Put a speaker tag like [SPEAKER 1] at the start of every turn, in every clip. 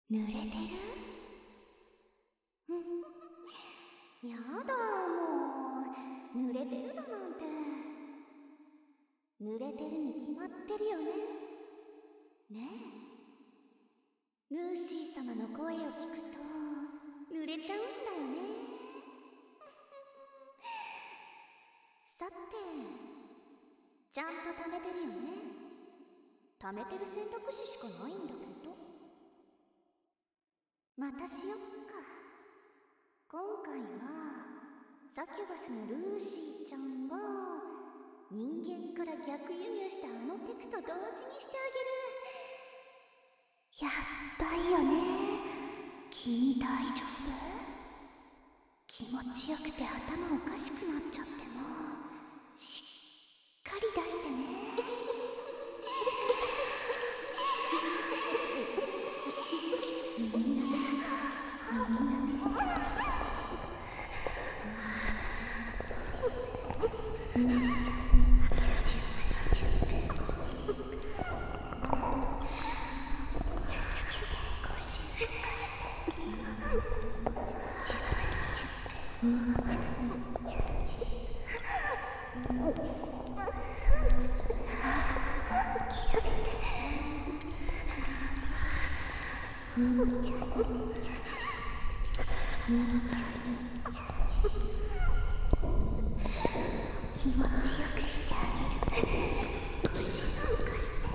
[SPEAKER 1] 濡れてる？やだ、もう濡れてるだなんて。濡れてるに決まってるよね。ねえ、ルーシー様の声を聞くと濡れちゃうんだよね。さて、ちゃんと貯めてるよね。貯めてる選択肢しかないんだけど。またしよっか。今回はサキュバスのルーシーちゃんが人間から逆輸入したあのテクと同時にしてあげる。やっばいよね。君大丈夫？気持ちよくて頭おかしくなっちゃってもしっかり出してね。気持ちよくしてあげる。腰なんかして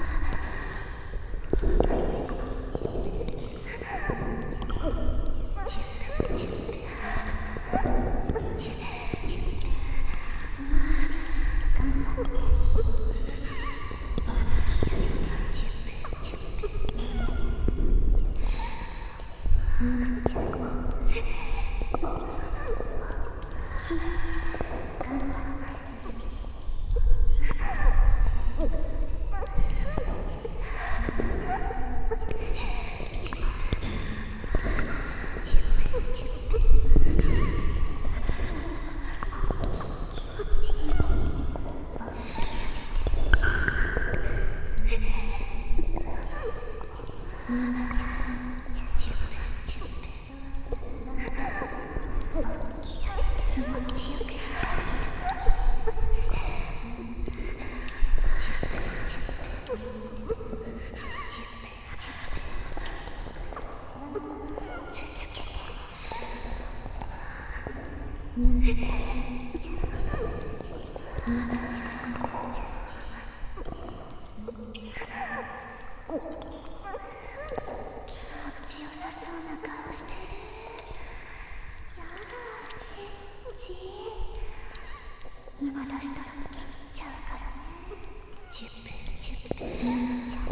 [SPEAKER 1] 今出したら切っちゃうからね。チュップチュップチャ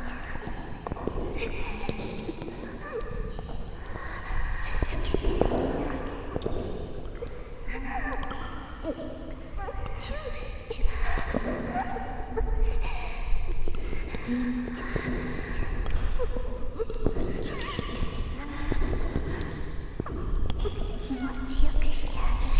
[SPEAKER 1] 続けて気持ちよくしてあげる。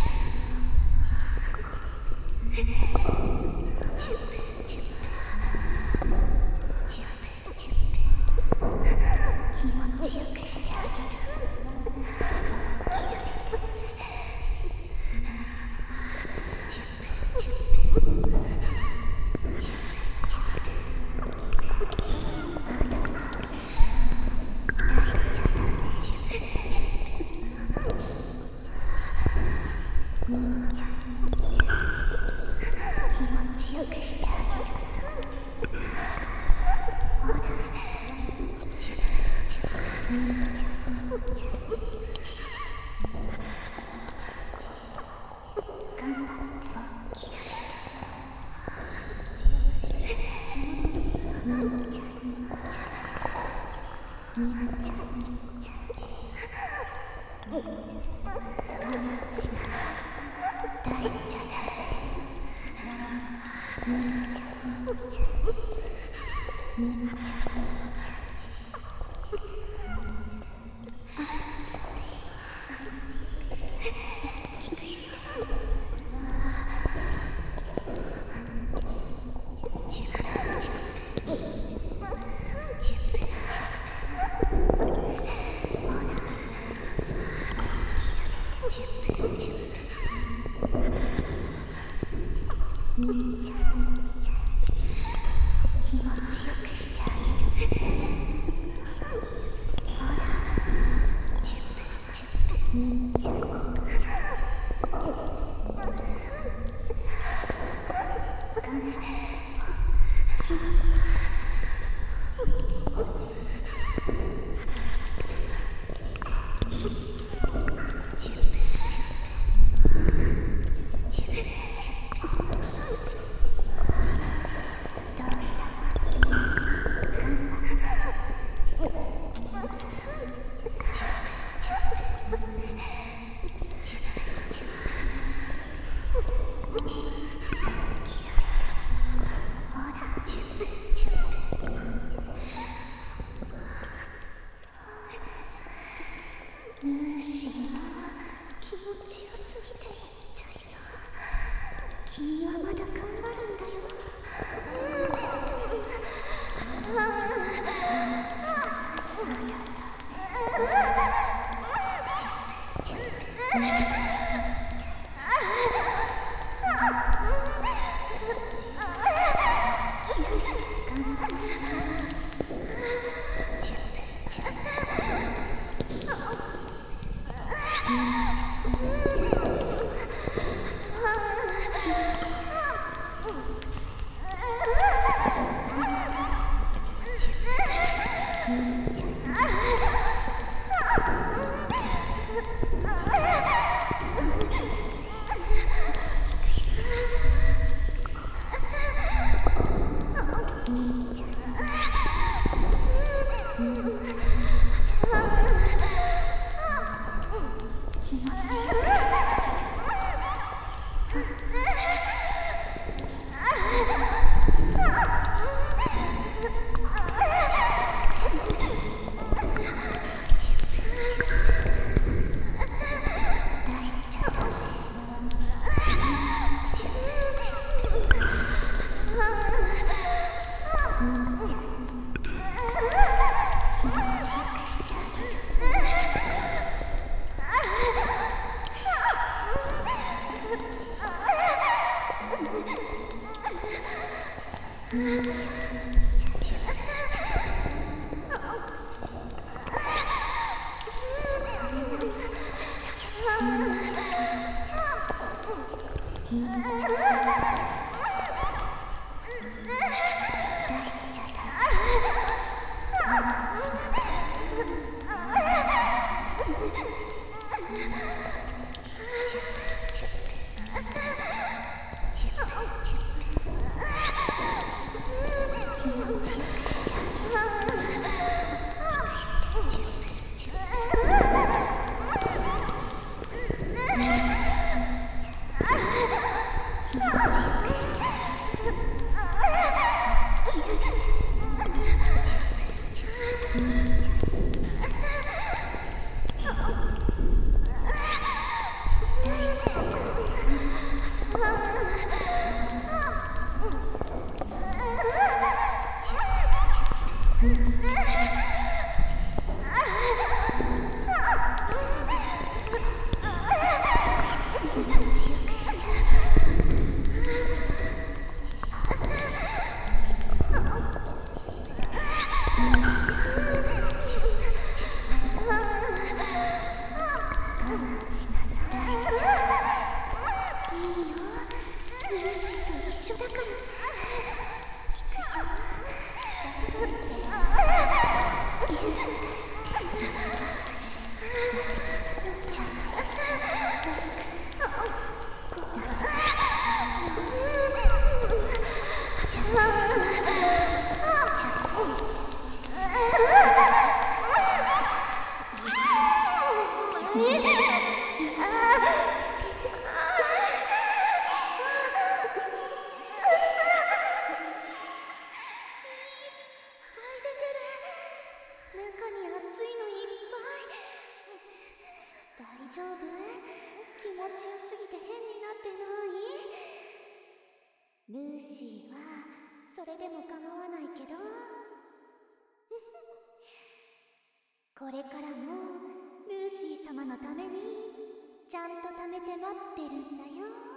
[SPEAKER 1] ちよすぎて言っちゃいそう。君はまだ頑張るんだよ。大丈夫？気持ちよすぎて変になってない？ルーシーはそれでも構わないけどこれからもルーシー様のためにちゃんと貯めて待ってるんだよ。